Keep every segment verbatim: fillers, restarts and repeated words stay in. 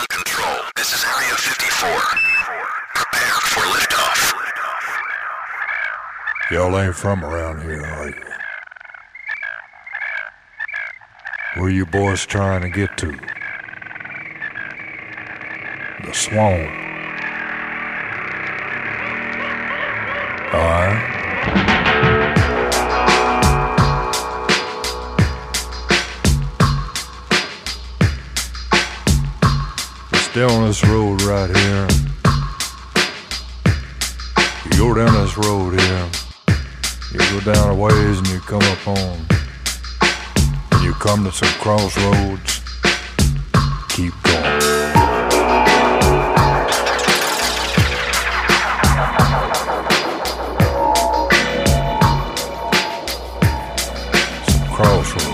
on control. This is Area fifty-four. Prepare for liftoff. Y'all ain't from around here, are you? Where you boys trying to get to? The swamp. Alright. Stay on this road right here. You go down this road here. You go down a ways and you come up on. And you come to some crossroads. Keep going. Some crossroads.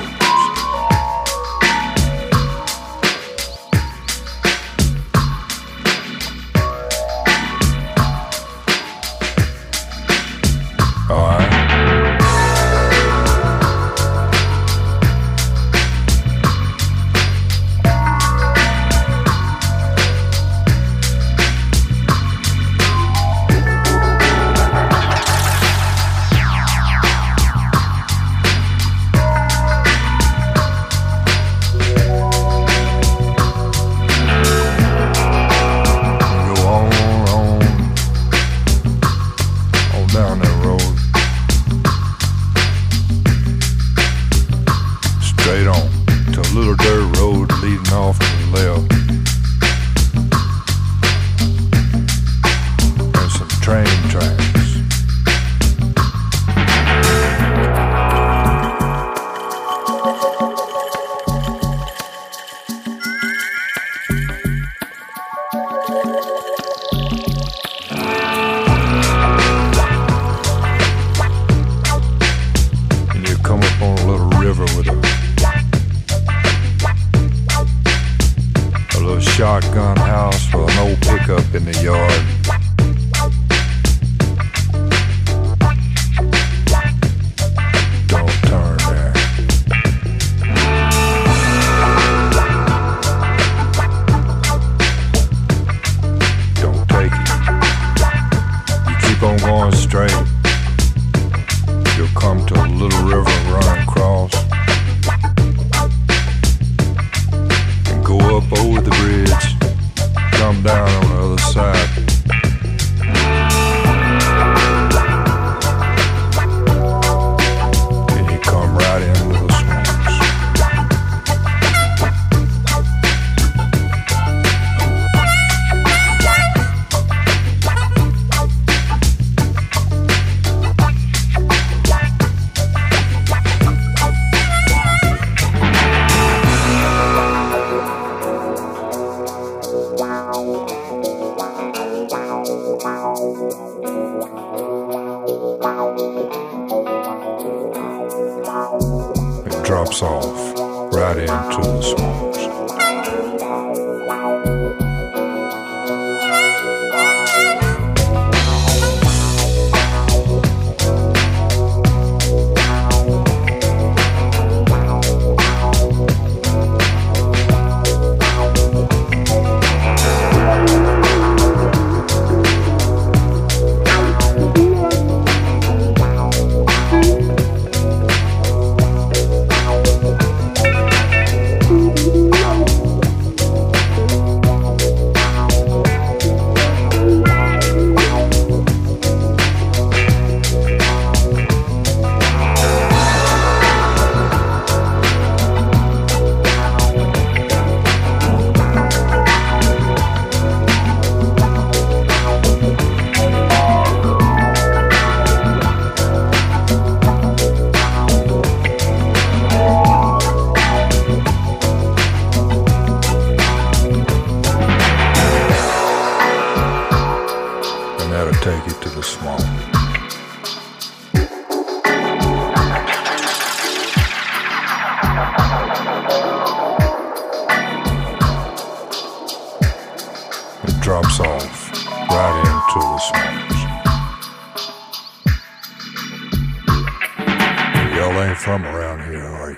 Shotgun house with an old pickup in the yard. Don't turn there. Don't take it. You keep on going straight. You'll come to a little river running across. Go up over the bridge, come down on the other side. And you come right into the swamps. It drops off right into the swamps. Take it to the swamp. It drops off right into the swamps. Y'all ain't from around here, are you?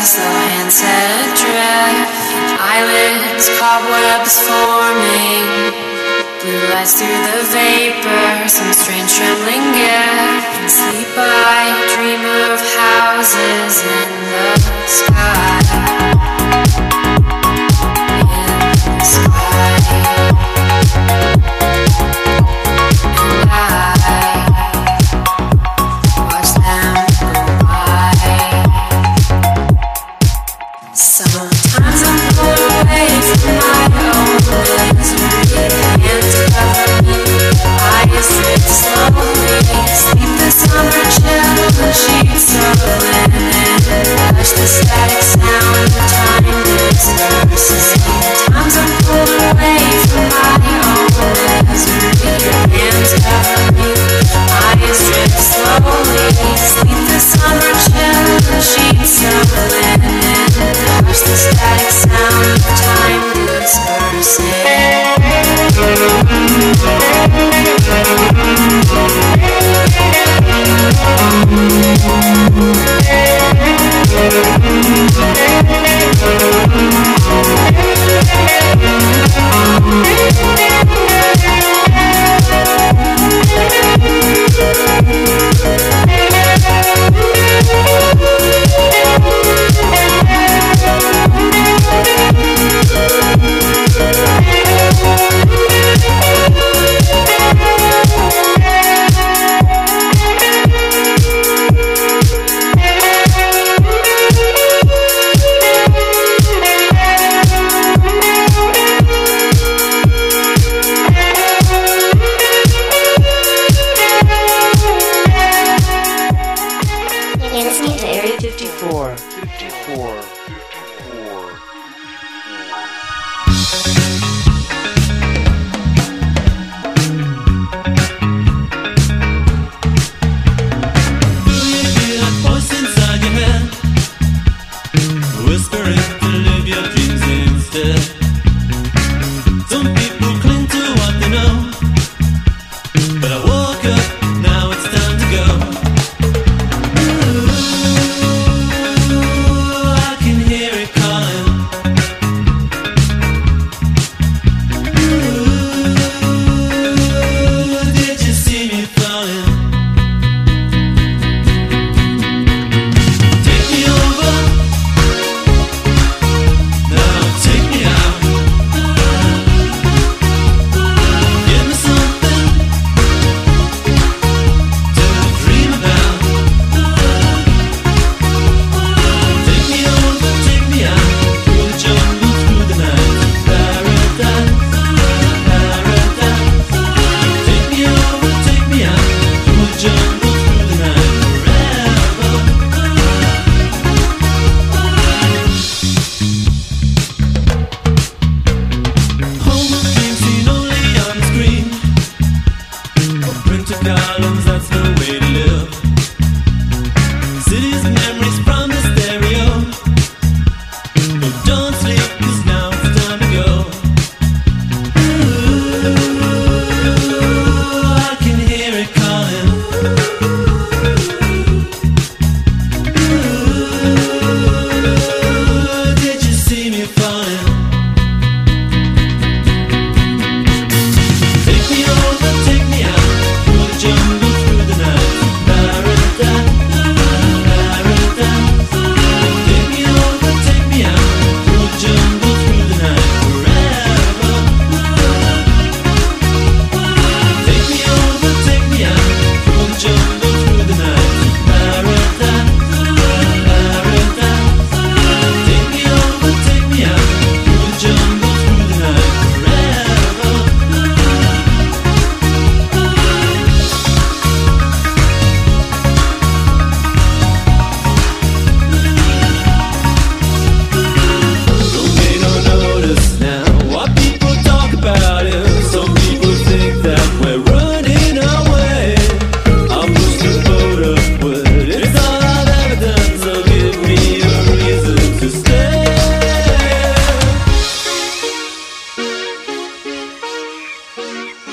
slow hands adrift. Eyelids, cobwebs forming. Blue lights through the vapor, some strange trembling gift. In sleep I dream of houses in the sky. In the sky. And I watch them go by. Sometimes I'm pulled away from my own misery. Hands cover me, eyes drift slowly. Sleep the summer chill, sheets of linen. Hush the static sound of time disperses. Sometimes I'm pulled away from my own misery. Hands cover me, eyes drift slowly. Sleep the summer chill, sheets of linen. Hush the static sound of time dispersing.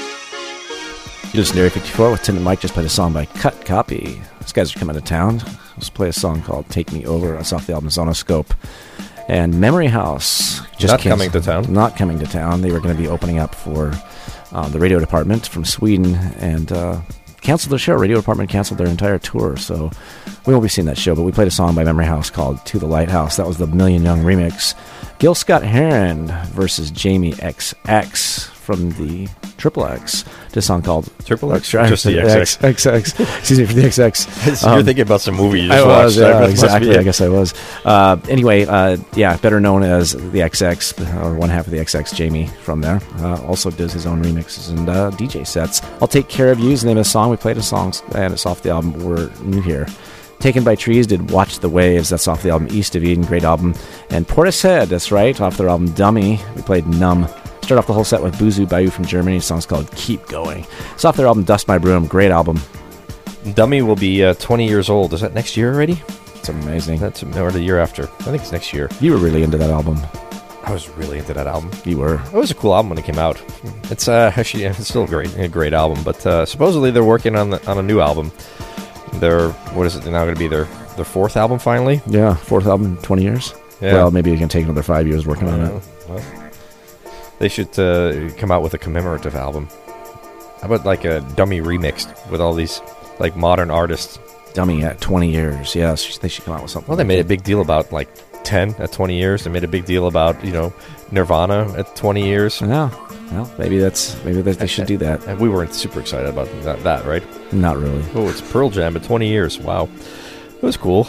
Listen to Area fifty-four with Tim and Mike. Just played a song by Cut Copy. These guys are coming to town. Let's play a song called Take Me Over. That's off the album Zonoscope. And Memory House. Just Not came- coming to town. Not coming to town. They were going to be opening up for uh, the radio department from Sweden and uh, canceled the show. Radio department canceled their entire tour, so we won't be seeing that show. But we played a song by Memory House called To the Lighthouse. That was the Million Young remix. Gil Scott-Heron versus Jamie X X from the Triple X. This song called Triple X? X, Just the X, X, X. Excuse me, for the X X. You're thinking about some movie you just I was, watched. yeah, That must be exactly. it. I guess I was. Uh, anyway, uh, yeah, better known as the X X, or one half of the X X, Jamie from there. Uh, also does his own remixes and uh, D J sets. I'll Take Care of You is the name of the song. We played a song, and it's off the album We're New Here. Taken by Trees did Watch the Waves. That's off the album East of Eden. Great album. And Portishead, that's right, off their album Dummy. We played Numb. Start off the whole set with Buzu Bayou from Germany. The song's called Keep Going. It's off their album Dust My Broom. Great album. Dummy will be uh, twenty years old. Is that next year already? It's amazing. That's or the year after. I think it's next year. You were really into that album. I was really into that album. You were. It was a cool album when it came out. It's uh, actually it's still a great, a great album. But uh, supposedly they're working on the, on a new album. Their what is it now going to be their their fourth album finally? Yeah, fourth album in twenty years. Yeah. Well, maybe it can take another five years working on Uh, it. well, they should uh, come out with a commemorative album. How about like a Dummy remixed with all these like modern artists? Dummy at twenty years. Yes, they should come out with something. Well, they made a big deal about like ten at twenty years. They made a big deal about you know Nirvana at twenty years. Yeah. Well, maybe that's maybe that they should do that. And we weren't super excited about that, that, right? Not really. Oh, it's Pearl Jam at twenty years. Wow. It was cool.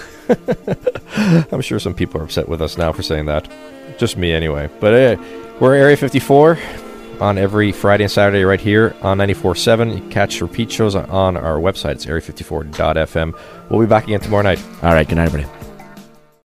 I'm sure some people are upset with us now for saying that. Just me, anyway. But uh, we're Area fifty-four on every Friday and Saturday right here on ninety-four point seven. You can catch repeat shows on our website. It's area fifty-four dot f m. We'll be back again tomorrow night. All right. Good night, everybody.